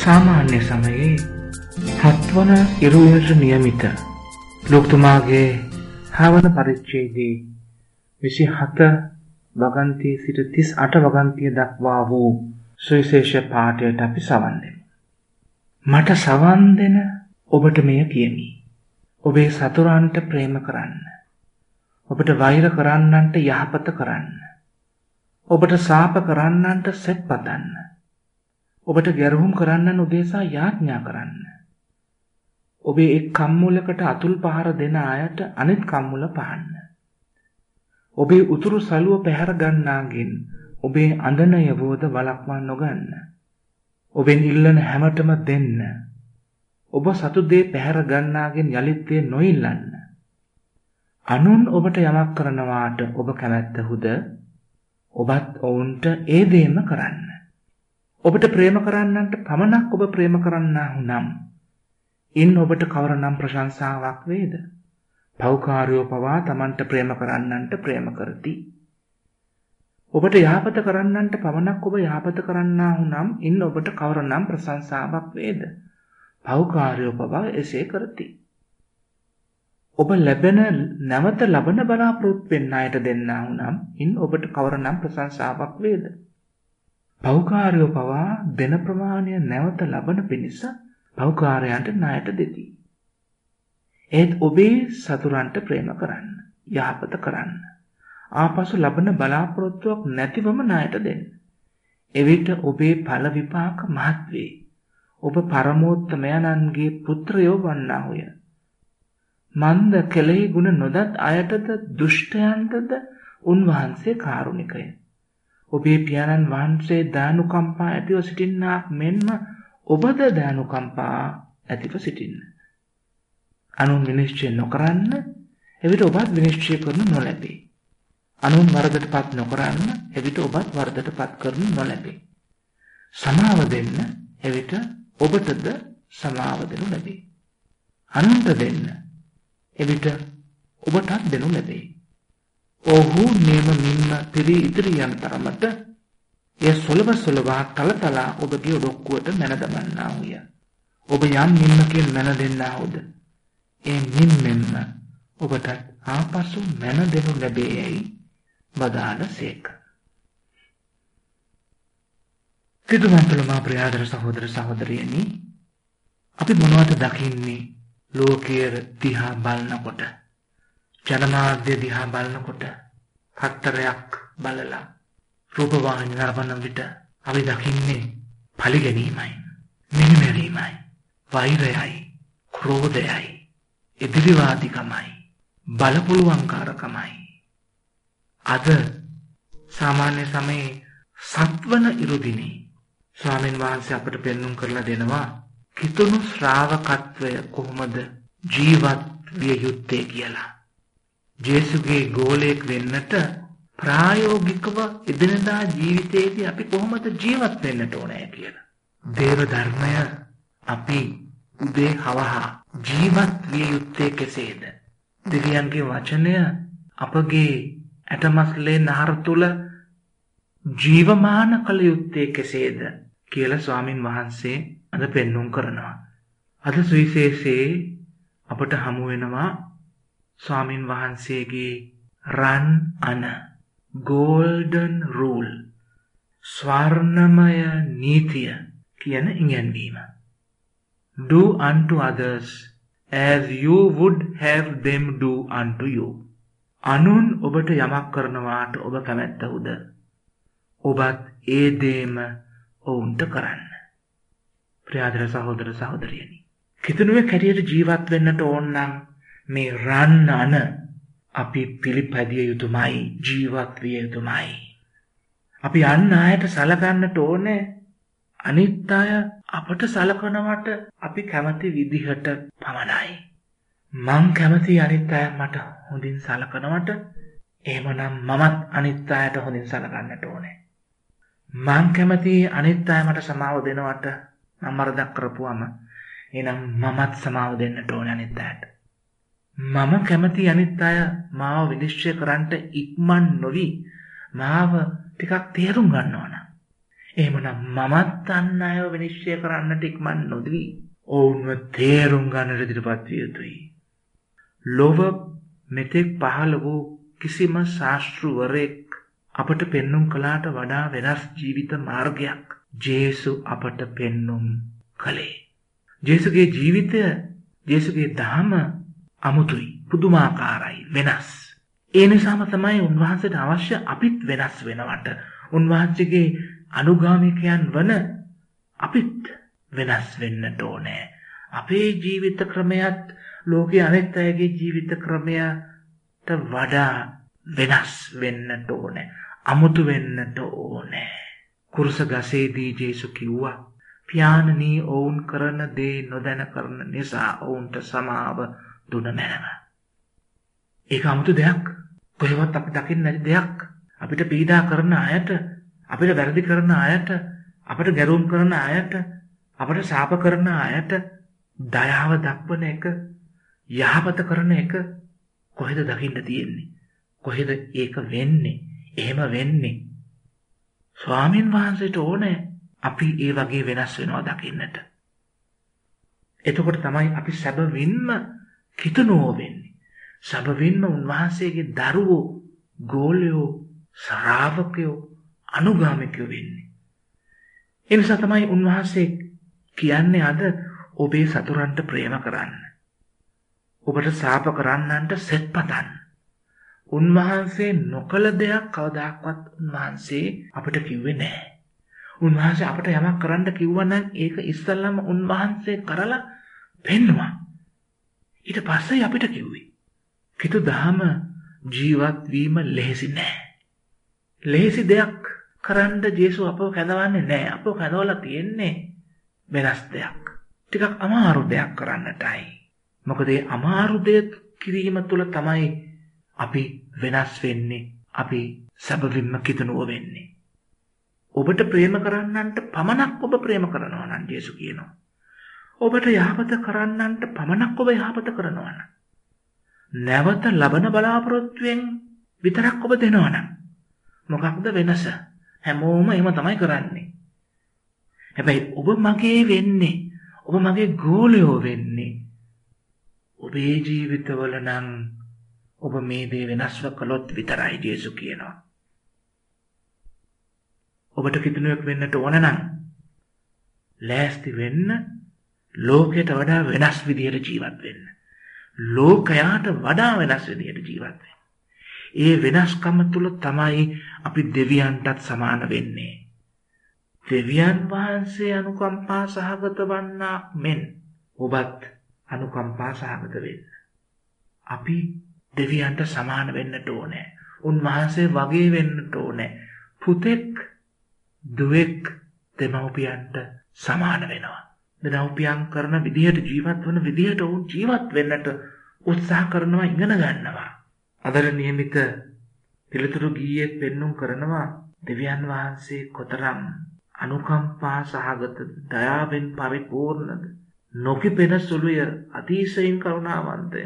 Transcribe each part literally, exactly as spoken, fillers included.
සාමාන්‍ය සමයේ හත්වන ඉරුවෙනට නියමිත ලෝකතුමාගේ හවන පරිච්ඡේදයේ විසිහත වගන්තිය සිට තිස් අට වගන්තිය දක්වා වූ සුවිශේෂ පාඨයට අපි සවන් දෙමු. මට සවන් දෙන ඔබට මෙය කියමි. ඔබේ සතුරන්ට ප්‍රේම කරන්න. ඔබට වෛර කරන්නන්ට යහපත කරන්න. ඔබට සාප කරන්නන්ට සෙත් පතන්න. ඔබට ගැරහුම් කරන්නන් උදෙසා යාඥා කරන්න. ඔබේ එක් කම්මුලකට අතුල් පහර දෙන අයට අනිත් කම්මුල පහන්න. ඔබේ උතුරු සළුව පැහැර ගන්නාගෙන් ඔබේ අඳන යවෝද වළක්වා නොගන්න. ඔබෙන් ඉල්ලන හැමතෙම දෙන්න. ඔබ සතු දේ පැහැර ගන්නාගෙන් යලිත් දේ නොඉල්ලන්න. අනුන් ඔබට යමක් කරනවාට ඔබ කැමැත්තහුද ඔබත් ඔවුන්ට ඒ දේම කරන්න. ඔබට ප්‍රේම කරන්නන්ට පමණක් ඔබ ප්‍රේම කරන්නාහු නම් ඉන් ඔබට කවරනම් ප්‍රශංසාවක් වේද? පෞකාරයෝ පවා තමන්ට ප්‍රේම කරන්නන්ට ප්‍රේම කරති. ඔබට යහපත කරන්නන්ට පමණක් ඔබ යහපත කරන්නාහු නම් ඉන් ඔබට කවරනම් ප්‍රශංසාවක් වේද? පෞකාරයෝ පවා එසේ කරති. ඔබ ලැබෙන නැවත ලබන බලාපොරොත්තු වෙන අයට දෙන්නාහු නම් ඉන් ඔබට කවරනම් ප්‍රශංසාවක් වේද? පෞකාරයෝ පවා දෙන ප්‍රමාණය නැවත ලබන පිණිස පෞකාරයන්ට ණයට දෙති. ඒත් ඔබේ සතුරන්ට ප්‍රේම කරන්න, යහපත කරන්න. ආපසු ලබන බලාපොරොත්තුවක් නැතිවම ණයට දෙන්න. එවිට ඔබේ ඵල විපාක මහත් වේ. ඔබ පරමෝත්තමයන්ගේ පුත්‍රයෝ වන්නාහුය. මන්ද කෙලෙහි ගුණ නොදත් අයටද දුෂ්ටයන්ටද උන්වහන්සේ කාරුණිකය. ඔබේ පියාණන් වහන්සේ දානුකම්පා ඇතිව සිටින්නාක් මෙන්ම ඔබද දානුකම්පා ඇතිව සිටින්න. අනුන් විනිශ්චය නොකරන්න, එවිට ඔබත් විනිශ්චය කරනු නොලැබේ. අනුන් වරදටපත් නොකරන්න, එවිට ඔබත් වරදටපත් කරනු නොලැබේ. සමාව දෙන්න, එවිට ඔබටද සමාව දෙනු ලැබේ. අනුන්ට දෙන්න, එවිට ඔබටත් දෙනු ලැබේ. ඔහු නියම මින්ම පිරී ඉදිරි යන තරමට එය සොලව සොලවා තලතලා ඔබගේ ඔඩොක්කුවට මැන දමන්නාහුය. ඔබ යම් මින්මකින් මැන දෙන්නාහුද ඒ මින් මෙන්ම ඔබට ආපසු මැන දෙනු ලැබේ යයි වදාළ සේක. පිටුමන්තල මා ප්‍රියාදර සහෝදර සහෝදරියනි, අපි මොනවද දකින්නේ ලෝකයේ දිහා බලනකොට? ජනමාධ්‍ය දිහා බලනකොට, පත්තරයක් බලලා රූපවාහිනිය නරඹන විට අපි දකින්නේ පරිගැනීමයි, මිනිමැරීමයි, වෛරයයි, ක්‍රෝධයයි, එදිරිවාදිකමයි, බලපුලුවන්කාරකමයි. අද සාමාන්‍ය සමයේ සත්වන ඉරුදිනේ ස්වාමීන් වහන්සේ අපට පෙන්වුම් කරලා දෙනවා කිතුණු ශ්‍රාවකත්වය කොහොමද ජීවත් විය යුත්තේ කියලා. ජේසුගේ ගෝලයක් වෙන්නට ප්‍රායෝගිකව එදිනදා ජීවිතයේදී අපි කොහොමද ජීවත් වෙන්නට ඕනේ කියලා. දේව ධර්මය අපි උදේ හවහා ජීවත් විය යුත්තේ කෙසේද? දෙවියන්ගේ වචනය අපගේ ඇටමස්ලේ නහර තුල ජීවමාන කළ යුත්තේ කෙසේද කියලා ස්වාමින් වහන්සේ අද පෙන්වුම් කරනවා. අද සුවිශේෂයේ අපට හමු වෙනවා ස්වාමින් වහන්සේගේ රන් අන golden rule, ස්වර්ණමය නීතිය කියන ඉගැන්වීම. Do unto others as you would have them do unto you. අනුන් ඔබට යමක් කරනවාට ඔබ කැමැත්තහුද ඔබත් ඒ දේම ඔවුන්ට කරන්න. ප්‍රියාදර සහෝදර සහෝදරියනි, කිතුණුවේ කැටියට ජීවත් වෙන්නට ඕන නම් මේ රන් අන අපි පිළිපැදිය යුතුමයි, ජීවත් විය යුතුමයි. අපි අන් අයට සලකන්නට ඕනේ අනිත් අය අපට සලකනවට අපි කැමති විදිහට පමණයි. මං කැමති අනිත් අය මට හොඳින් සලකනවට, එහෙමනම් මමත් අනිත් අයට හොඳින් සලකන්නට ඕනේ. මං කැමති අනිත් අය මට සමාව දෙනවට, මම වරදක් කරපුවම එහෙනම් මමත් සමාව දෙන්නට ඕනේ අනිත් අයට. මම කැමති අනිත් අය මාව විනිශ්චය කරන්නට ඉක්මන් නොවි මාව ටිකක් තේරුම් ගන්නවා නම්, එහෙමනම් මමත් අන් අයව විනිශ්චය කරන්නට ඉක්මන් නොදී ඔවුන්ව තේරුම් ගන්නට ඉදිරිපත් විය යුතුයි. ලොව මෙතෙක් පහළ වූ කිසිම ශාස්ත්‍රවරයෙක් අපට පෙන්눔 කළාට වඩා වෙනස් ජීවිත මාර්ගයක් ජේසු අපට පෙන්눔 කළේ. ජේසුගේ ජීවිතය, ජේසුගේ දහම අමුතුයි, පුදුමාකාරයි, වෙනස්. ඒ නිසාම තමයි උන්වහන්සේට අවශ්‍ය අපිත් වෙනස් වෙනවට, උන්වහන්සේගේ අනුගාමිකයන් වන අපිත් වෙනස් වෙන්නට ඕනේ. අපේ ජීවිත ක්‍රමයක් ලෝකයේ අනෙක් අයගේ ජීවිත ක්‍රමයට වඩා වෙනස් වෙන්නට ඕනේ. අමුතු වෙන්නට ඕනේ. කුරුස ගසේදී ජේසු කිව්වා, පියාණනී ඔවුන් කරන දේ නොදැන කරන නිසා ඔවුන්ට සමාව දුන මැනව. ඒක අමුතු දෙයක්. කොහෙවත් අපි දකින්න නැති දෙයක්. අපිට පීඩා කරන අයට, අපිට වැරදි කරන අයට, අපිට ගැරුම් කරන අයට, අපිට ශාප කරන අයට දයාව දක්වන එක, යහපත කරන එක කොහෙද දකින්න තියෙන්නේ? කොහෙද ඒක වෙන්නේ? එහෙම වෙන්නේ ස්වාමීන් වහන්සේට ඕනේ අපි ඒ වගේ වෙනස් වෙනවා දකින්නට. එතකොට තමයි අපි සැබවින්ම කිතුනෝ වෙන්නේ. සැබවින්ම උන්වහන්සේගේ දරුවෝ, ගෝලයෝ, ශ්‍රාවකයෝ, අනුගාමිකයෝ වෙන්නේ. ඒ නිසා තමයි උන්වහන්සේ කියන්නේ අද ඔබේ සතුරන්ට ප්‍රේම කරන්න. ඔබට ශාප කරන්නන්ට සෙත් පතන්න. උන්වහන්සේ නොකළ දෙයක් කවදාවත් උන්වහන්සේ අපිට කිව්වේ නැහැ. උන්වහන්සේ අපට යමක් කරන්න කිව්වා නම් ඒක ඉස්සල්ලාම උන්වහන්සේ කරලා පෙන්නුවා. ඊට පස්සේ අපිට කිව්වේ. කිතු දහම ජීවත් වීම ලෙහෙසි නෑ. ලෙහෙසි දෙයක් කරන්න ජේසු අපව කැඳවන්නේ නෑ. අපව කැඳවලා තියෙන්නේ වෙනස් දෙයක්. ටිකක් අමාරු දෙයක් කරන්නටයි. මොකද ඒ අමාරු දෙයක් කිරීම තුළ තමයි අපි වෙනස් වෙන්නේ. අපි සැබවින්ම කිතුනුව වෙන්නේ. ඔබට ප්‍රේම කරන්නන්ට පමණක් ඔබ ප්‍රේම කරනවා නම් ජේසු කියනවා. ඔබට යහපත කරන්නන්ට පමණක් ඔබ යහපත කරනවා නම්, නැවත ලබන බලාපොරොත්තුවෙන් විතරක් ඔබ දෙනවා නම් මොකක්ද වෙනස? හැමෝම එහෙම තමයි කරන්නේ. හැබැයි ඔබ මගේ වෙන්නේ, ඔබ මගේ ගෝලයෝ වෙන්නේ ඔබේ ජීවිතවල නම් ඔබ මේ දේ වෙනස්ව කළොත් විතරයි ජේසු කියනවා. ඔබට කිතුනුවෙක් වෙන්නට ඕන නම් ලෑස්ති වෙන්න ලෝකයට වඩා වෙනස් විදියට ජීවත් වෙන්න. ලෝකයාට වඩා වෙනස් විදියට ජීවත් වෙන්න. ඒ වෙනස්කම තුල තමයි අපි දෙවියන්ටත් සමාන වෙන්නේ. දෙවියන් වහන්සේ අනුකම්පා සහගත වන්නා මෙන් ඔබත් අනුකම්පා සහගත වෙන්න. අපි දෙවියන්ට සමාන වෙන්නට ඕනේ. උන්වහන්සේ වගේ වෙන්නට ඕනේ. පුතෙක් දුවෙක් දෙමව්පියන්ට සමාන වෙනවා. දෙමව්පියන් කරන විදිහට ජීවත් වන විදිහට උන් ජීවත් වෙන්නට උත්සාහ කරනවා, ඉගෙන ගන්නවා. අදර නියමිත පිළිතුරු ගීයේ පෙන්눔 කරනවා දෙවියන් වහන්සේ කොතරම් අනුකම්පා සහගත, දයාවෙන් පරිපූර්ණද, නොකිපෙන සුළුය, අතිශයින් කරුණාවන්තය.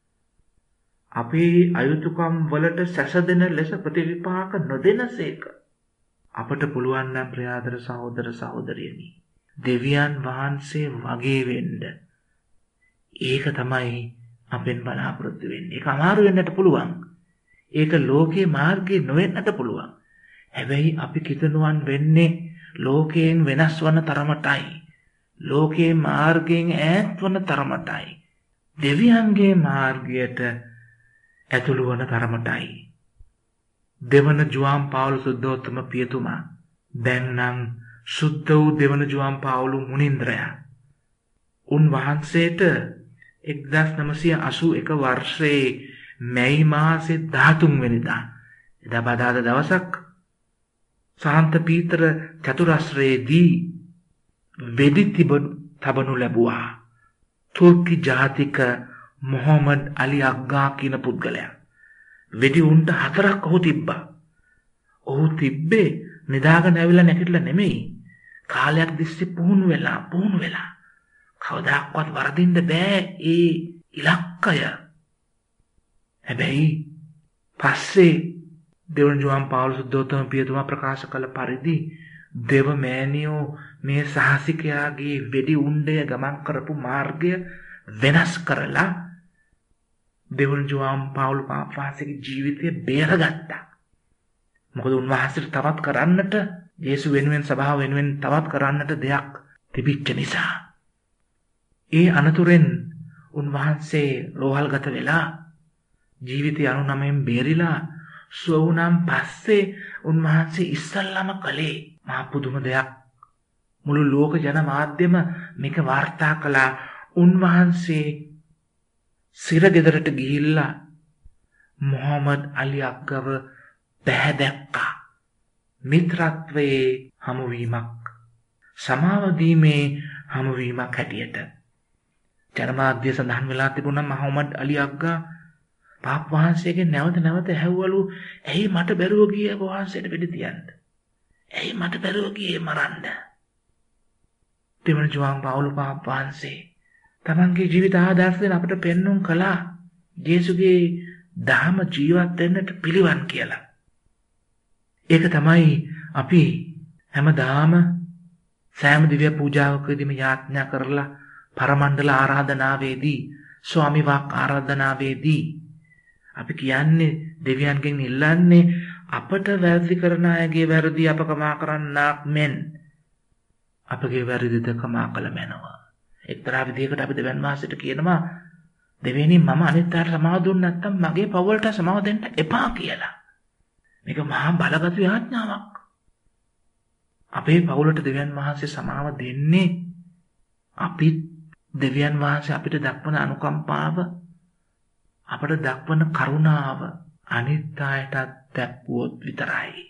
අපේ අයුතුකම් වලට සැසදෙන ලෙස ප්‍රතිවිපාක නොදෙනසේක. අපට පුළුවන් නම් ප්‍රියාදර සහෝදර සහෝදරියනි, දෙවියන් වහන්සේ වගේ වෙන්න. ඒක තමයි අපෙන් බලාපොරොත්තු වෙන්නේ. ඒක අමාරු වෙන්නට පුළුවන්. ඒක ලෝකේ මාර්ගයේ නොවෙන්නට පුළුවන්. හැබැයි අපි කිතනුවන් වෙන්නේ ලෝකයෙන් වෙනස් වන තරමටයි. ලෝකේ මාර්ගයෙන් ඈත් වන තරමටයි. දෙවියන්ගේ මාර්ගයට ඇතුළු වන තරමටයි. දෙවන ජුවාන් පාවුලු සුද්ධෝත්තම පියතුමා දැන් නම් සුද්ධ වූ දෙවන ජුවාන් පාවුලු මුනින්ද්‍රයා. උන්වහන්සේට එක්දහස් නවසිය අසූ එක වර්ෂයේ මැයි මාසේ දහතුන් වෙනිදා එදා බදාදා දවසක් සාන්ත පීතර චතුරස්‍රයේදී වෙඩි තබනු ලැබුවා. තුර්කි ජාතික මොහොමඩ් අලි අග්ගා කියන පුද්ගලයා. වෙඩි උන්ට හතරක් ඔහු තිබ්බා. ඔහු තිබ්බේ නිදාගෙන ඇවිල්ලා නැගිටලා නෙමෙයි. කාලයක් තිස්සේ පුහුණු වෙලා පුහුණු වෙලා. කවදාවත් වරදින්න බෑ ඒ ඉලක්කය. හැබැයි පස්සේ දෙවන ජුවාන් පාවුලු සුද්ධෝත්තම පියතුමා ප්‍රකාශ කළ පරිදි දෙව මෑණියෝ මේ සාහසිකයාගේ වෙඩි උණ්ඩය ගමන් කරපු මාර්ගය වෙනස් කරලා දෙවන ජෝවාන් පවුල් පාපවාසගේ ජීවිතය බේරගත්තා. මොකද උන්වහන්සේට තවත් කරන්නට යේසු වෙනුවෙන් සභාව වෙනුවෙන් තවත් කරන්නට දෙයක් තිබිච්ච නිසා. ඒ අනතුරෙන් උන්වහන්සේ රෝහල්ගත වෙලා ජීවිතය අනුනමයෙන් බේරිලා සුව වුණාන් පස්සේ උන්වහන්සේ ඉස්සල්ලාම කළේ මහා පුදුම දෙයක්. මුළු ලෝක ජන මාධ්‍යෙම මේක වාර්තා කළා. උන්වහන්සේ සිරගෙදරට ගිහිල්ලා මොහමඩ් අලි අක්ගව පැහැදැක්කා. මිත්‍රත්වයේ හමුවීමක්, සමාව දීමේ හමුවීමක් හැටියට ජනමාධ්‍ය සඳහන් වෙලා තිබුණා. මොහමඩ් අලි අක්ගා පාප් වහන්සේගේ නැවත නැවත ඇහුවලු, ඇයි මට බැරුව ගියේ වහන්සේට වෙඩි තියන්න? ඇයි මට බැරුව ගියේ මරන්න? දෙවන ජෝවාන් පවුල් පාප් වහන්සේ තමන්ගේ ජීවිත ආදර්ශයෙන් අපට පෙන්වුම් කළා යේසුගේ දහම ජීවත් වෙන්නට පිළිවන් කියලා. ඒක තමයි අපි හැමදාම සෑම දිව්‍ය පූජාවකදීම යාඥා කරලා පරමණ්ඩල ආරාධනාවේදී, ස්වාමි වාක් ආරාධනාවේදී අපි කියන්නේ දෙවියන්ගෙන් ඉල්ලන්නේ අපට වැරදි කරන අයගේ වැරදි අප කමා කරන්නාක් මෙන් අපගේ වැරදිද කමා කළ මැනව. එක්තරා විදිහකට අපි දෙවියන් වහන්සේට කියනවා, දෙවෙනි මම අනිත් අයට සමාව දුන්නේ නැත්නම් මගේ පවුලට සමාව දෙන්න එපා කියලා. මේක මහා බලගත් යාඥාවක්. අපේ පවුලට දෙවියන් වහන්සේ සමාව දෙන්නේ අපි දෙවියන් වහන්සේ අපිට දක්වන අනුකම්පාව, අපට දක්වන කරුණාව අනිත් අයටත් දැක්වුවොත් විතරයි.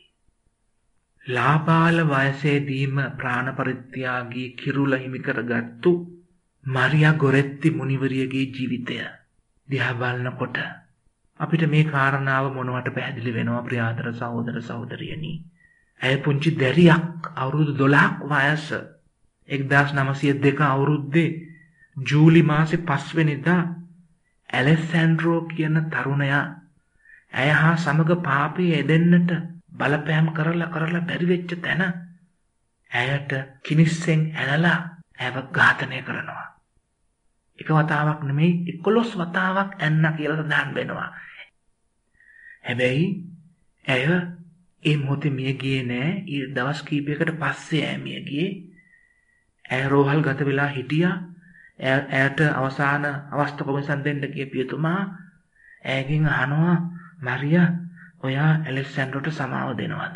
ලාබාල වයසේදීම ප්‍රාණ පරිත්‍යාගී කිරුල හිමි කරගත්තු මරියා ගොරෙත්ති මුනිවරියගේ ජීවිතය දිහා බලනකොට අපිට මේ කාරණාව මොනවට පැහැදිලි වෙනවා ප්‍රියාදර සහෝදර සහෝදරියනි. ඇය පුංචි දැරියක්, අවුරුදු දොළහක් වයස. එක්දාස් නවසිය දෙක අවුරුද්දේ ජූලි මාසේ පස්වෙනිදා ඇලෙසැන්ඩ්‍රෝ කියන තරුණයා ඇය හා සමග පාපයේ යෙදෙන්නට බලපෑම් කරලා කරලා බැරි වෙච්ච තැන ඇයට කිනිස්සෙන් ඇනලා ඇව ඝාතනය කරනවා. එක වතාවක් නෙමෙයි එකොළොස් වතාවක් ඇන්න කියලා සඳහන් වෙනවා. හැබැයි ඇය ඒ මොහොතේ මිය ගියේ නෑ. ඊ දවස් කීපයකට පස්සේ ඇය මිය ගියේ. ඇය රෝහල් ගත වෙලා හිටියා. ඇයට අවසාන අවස්ථා කොමිසම් දෙන්න ගිය පියතුමා ඇයගෙන් අහනවා, මරියා ඔයා ඇලෙක්සැන්ඩර්ට සමාව දෙනවද?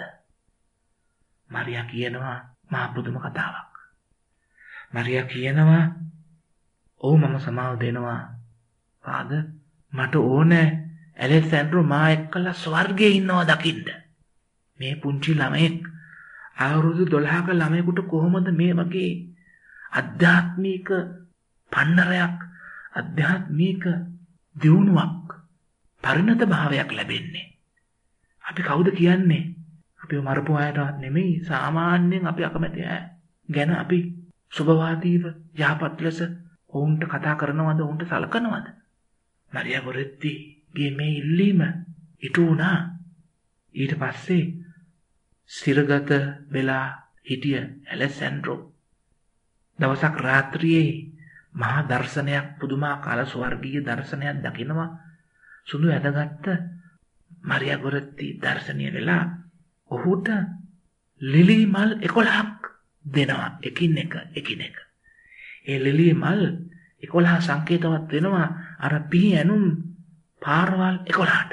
මරියා කියනවා මහා පුදුම කතාවක්. මරියා කියනවා ඔව් මම සමාව දෙනවා. ආද මට ඕනේ ඇලෙක්සැන්ඩර් මා එක්කලා ස්වර්ගයේ ඉන්නවා දකින්න. මේ පුංචි ළමෙක් අවුරුදු දොළහක ළමයෙකුට කොහොමද මේ වගේ අධ්‍යාත්මික පන්නරයක්, අධ්‍යාත්මික දියුණුවක්, පරිණත භාවයක් ලැබෙන්නේ? අපි කවුද කියන්නේ? අපි මරපු අයට නෙමෙයි, සාමාන්‍යයෙන් අපි අකමැති අය ගැන අපි සුබවාදීව යහපත් ලෙස ඔවුන්ට කතා කරනවද, ඔවුන්ට සලකනවද? මරියා ගොරෙත්තිගේ මේ ඉල්ලීම ඉටු වුණා. ඊට පස්සේ සිරගත වෙලා හිටිය ඇලෙසැන්ඩ්‍රෝ දවසක් රාත්‍රියේ මහා දර්ශනයක්, පුදුමාකාර ස්වර්ගීය දර්ශනයක් දකිනවා. සුදු ඇඳගත්ත මරියා ගොරෙත්ති දර්ශනීය වෙලා ඔහුට ලිලි මල් එකොළහක් දෙනවා, එකින් එක එකින් එක. ඒ ලිලි මල් එකොළහ සංකේතවත් වෙනවා අර පිහි ඇනුම් පාරවල් එකොළහට.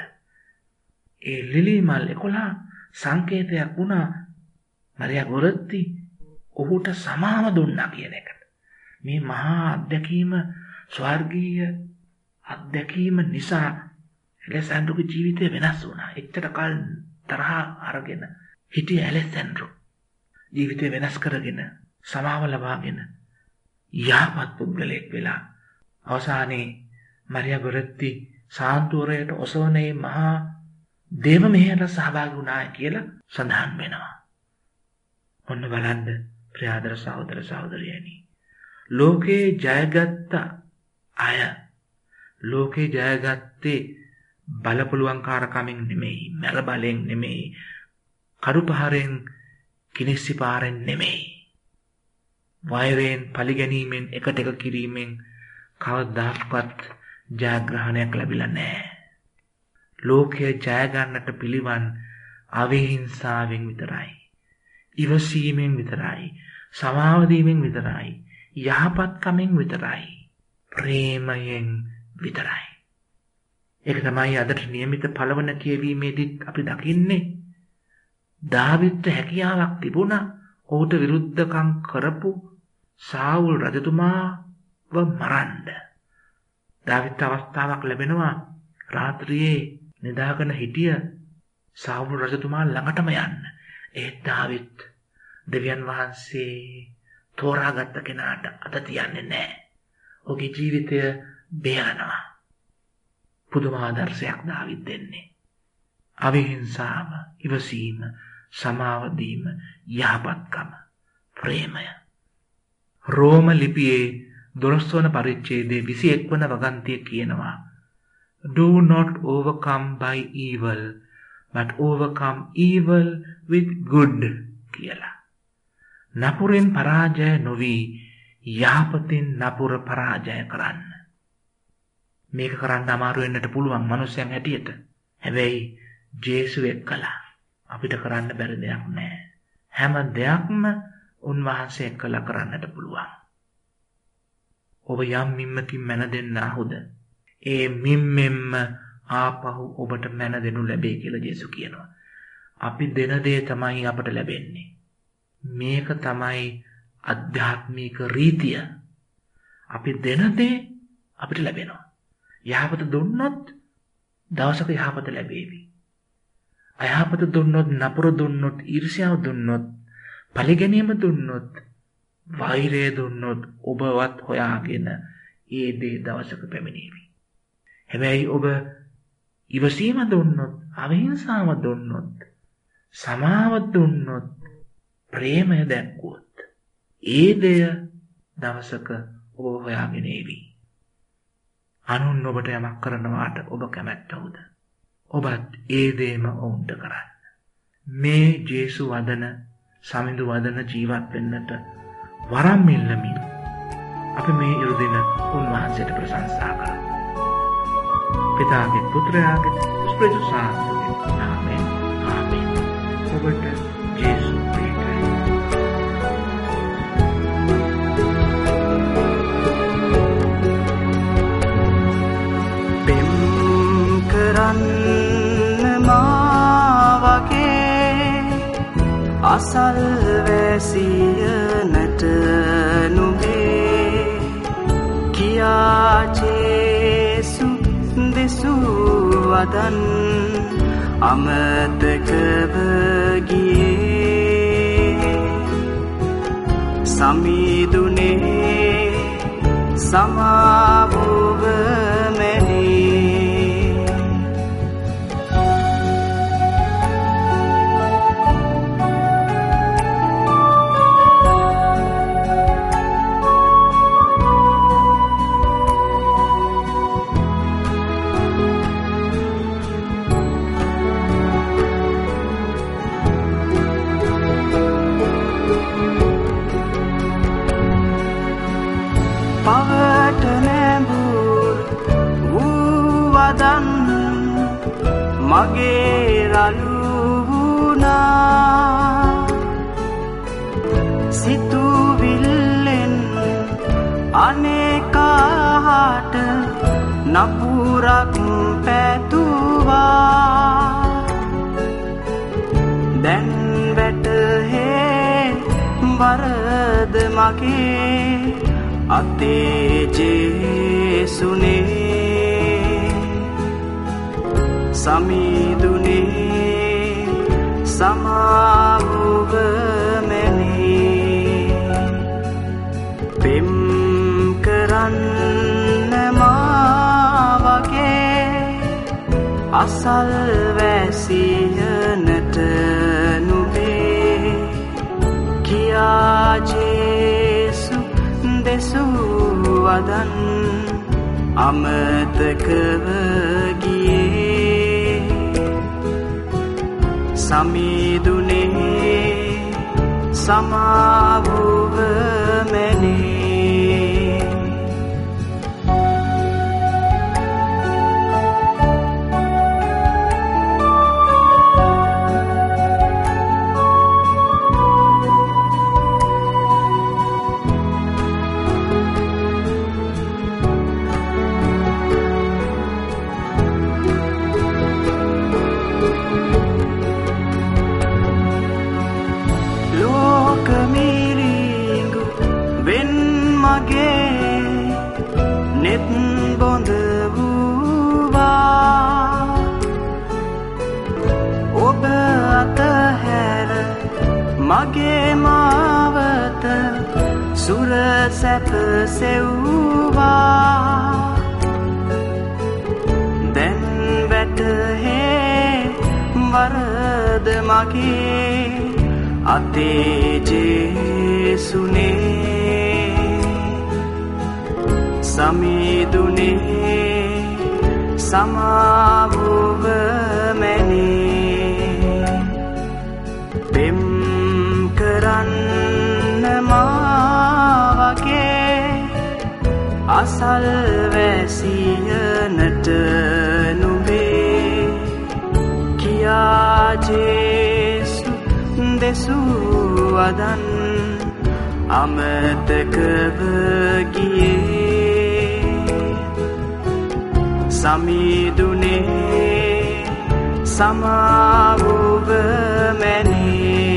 ඒ ලිලි මල් එකොළහ සංකේතයක් වුණා මරියා ගොරෙත්ති ඔහුට සමාව දුන්නා කියන එකට. මේ මහා අත්දැකීම, ස්වර්ගීය අත්දැකීම නිසා ඇලෙසැන්ඩ්‍රෝගේ ජීවිතය වෙනස් වුණා. එච්චර කල් තරහ අරගෙන හිටිය ඇලෙසැන්ඩ්‍රෝ ජීවිතය වෙනස් කරගෙන සමාව ලබාගෙන යහපත් පුද්ගලයෙක් වෙලා අවසානයේ මරියා ගොරෙත්ති සාන්තුවරයට ඔසවනේ මහා දේව මෙහෙයට සහභාගී වුණා කියලා සඳහන් වෙනවා. ඔන්න බලන්න ප්‍රියාදර සහෝදර සහෝදරියනි, ලෝකේ ජයගත්ත අය ලෝකේ ජයගත්තේ බලපුලුවන්කාරකමින් නෙමෙයි, මැර බලෙන් නෙමෙයි, කඩු පහරෙන් කිනිස්සි පාරෙන් නෙමෙයි. වෛරයෙන් පරිගැනීමෙන් එකට එක කිරීමෙන් කවදාවත් ජයග්‍රහණයක් ලැබිලා නැහැ. ලෝකය ජය ගන්නට පිළිවන් අවිහිංසාවෙන් විතරයි. ඉවසීමෙන් විතරයි. සමාව දීමෙන් විතරයි. යහපත්කමෙන් විතරයි. ප්‍රේමයෙන් විතරයි. ඒක තමයි අදට નિયમિત පළවන කියවීමේදීත් අපි දකින්නේ. දාවිද්ට හැකියාවක් තිබුණා ඔහුට විරුද්ධකම් කරපු සාවුල් රජතුමාව මරන්න. දාවිද්ට අවස්ථාවක් ලැබෙනවා රාත්‍රියේ නිදාගෙන හිටිය සාවුල් රජතුමා ළඟටම යන්න. ඒ දාවිද් දෙවියන් වහන්සේ තෝරාගත්ත කෙනාට අත තියන්නේ නැහැ. ඔහුගේ ජීවිතය බේරනවා. පුදුම ආදර්ශයක් දාවිද් දෙන්නේ. අවිහිංසාව, ඉවසීම, සමාව දීම, යහපත්කම, ප්‍රේමය. රෝම ලිපියේ දොළොස් වන පරිච්ඡේදයේ විසි එක් වන වගන්තිය කියනවා Do not overcome by evil, but overcome evil with good කියලා. නපුරෙන් පරාජය නොවි යහපතින් නපුර පරාජය කරන්න. මේක කරන්න අමාරු වෙන්නට පුළුවන් මිනිස්යන් හැටියට. හැබැයි ජේසුස් එක්කලා අපිට කරන්න බැරි දෙයක් නැහැ. හැම දෙයක්ම උන්වහන්සේ එක්කලා කරන්නට පුළුවන්. ඔබ යම් මිම්මකින් මැන දෙන්න ආහුද? ඒ මිම්මෙන්ම ආපහු ඔබට මැන දෙනු ලැබේ කියලා ජේසුස් කියනවා. අපි දෙන දේ තමයි අපට ලැබෙන්නේ. මේක තමයි අධ්‍යාත්මික රීතිය. අපි දෙන දේ අපිට ලැබෙනවා. යහපත දුන්නොත් දවසක යහපත ලැබේවි. අයහපත දුන්නොත්, නපුර දුන්නොත්, ඊර්ෂ්‍යාව දුන්නොත්, පරිගැනීම දුන්නොත්, වෛරය දුන්නොත් ඔබවත් හොයාගෙන ඒ දේ දවසක පැමිණේවි. හැබැයි ඔබ ඉවසීම දුන්නොත්, අවිහිංසාව දුන්නොත්, සමාව දුන්නොත්, ප්‍රේමය දැක්වුවොත් ඒ දෙය දවසක ඔබ හොයාගෙන ඒවි. අනුන් ඔබට යමක් කරනවාට ඔබ කැමැත්තවද? ඔබත් ඒ දේම ඔවුන්ට කරන්න. මේ ජේසු වදන, සමිඳු වදන ජීවත් වෙන්නට වරම් ඉල්ලමින් අපි මේ ඉරුදින උන්වහන්සේට ප්‍රශංසා කරමු. පිතාගේ, පුත්‍රයාගේ, ස්පිරිතු සාන්තගේ නාමයෙන් ආමේන්. ඔබට ජේසු අසල් වැසියනට නුඹේ කියා ජේසු දෙසූ වදන් අමතකව ගියේ සමිඳුනේ සමාවුව මැනේ මගේ රළුුණා සිතුවිල්ලෙන් අනේකාට නපුරක් පැතුවා දැන් වැටහේ වරද මගේ අතේ ජේසුනේ සමිඳුනේ සමාවුව මැනේ පෙම් කරන්න මා වගේ අසල් වැසියනට නුඹේ කියා ජේසු දෙසූ වදන් අමතකව ගියේ සමිඳුනේ සමාවුව මැනේ මගේ මාවත සුර සැප සෙව්වා දැන් වැටහේ වරද මගේ අතේ ජේසුනේ සමීදුනේ සමාවුව මැනේ පෙම් කරන්න මාවගේ අසල් වැසියනට නුඹේ කියා ජේසු දෙසූ අදන් අමතකව ගියේ සමීදුනේ සමාවුව මැනේ